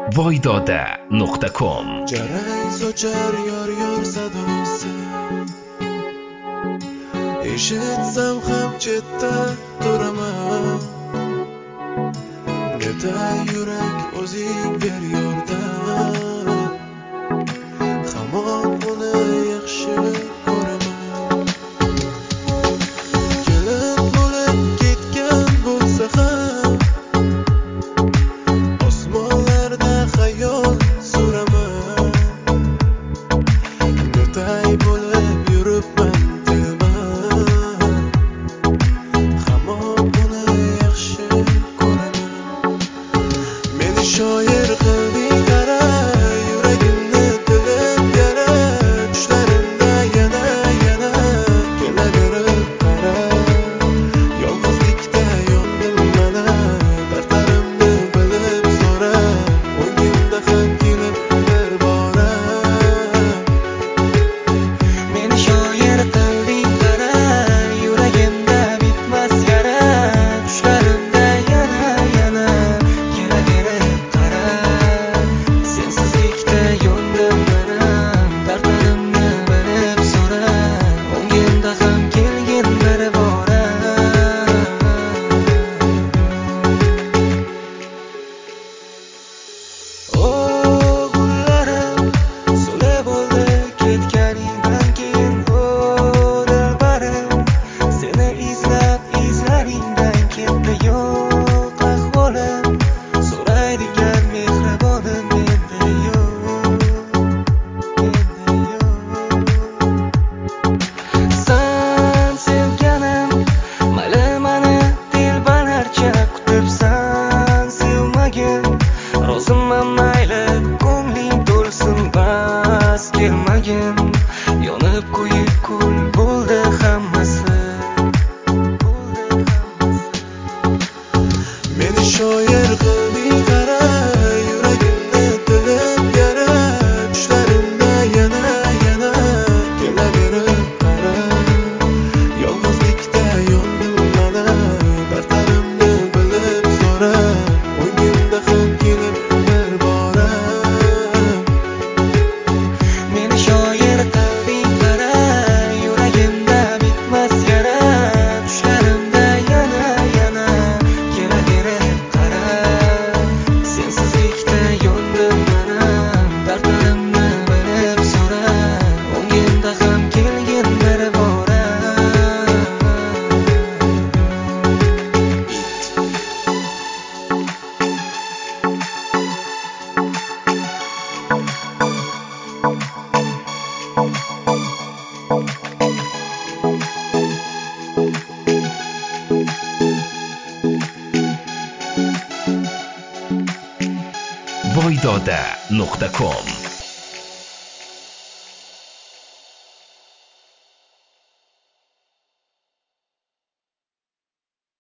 voydoda.com. Jarang sochar yor sadosi, eshitsam ham chetda turaman. Netay yurak o'zing ber yordam, hamon uni yaxshi ko'raman. Kelib bo'lib ketgan bo'lsa ham, osmonlarda xayol suraman. Netay bo'lib yuribman tilman, hamon uni yaxshi ko'raman. Meni shoir qilding qara, yuragimni tilib yara, tushlarimda yana kelaverib qara. Yolg'izlikda yondim mana, dardlarimni bilib so'ra, o'ngimda ham kelib bir bora. Meni shoir qilding qara, yuragimda bitmas yara, tushlarimda yana kelaverib qara. Sensizlikda yondim mana, dardlarimni bilib so'ra, o'ngimda ham kelgin bir bora. O gullarim, so'la bo'ldi ketganingdan keyin. O dilbarim, seni izlab izlaringdan ketdi yo'q ahvolim. So'raydigan mehribonim menda yo'q. San sevganim, mayli mani dilbarlarcha kutibsan, sevmagin. Roziman mayli ko'ngling to'lsin, bas kelmagin. Yonib kuyib kul bo'ldi hammasi. Meni shoir qilding qara, yuragimni tilib yara, tushlarimda yana kelaverib qara. Yolg'izlikda yondim mana, dardlarimni bilib so'ra, o'ngimda ham kelib bir bora. Meni shoir qilding qara, yuragimda bitmas yara, tushlarimda yana kelaverib qara. Sensizlikda yondim mana, dardlarimni bilib so'ra, o'ngimda ham kelgin bir bora. voydoda.com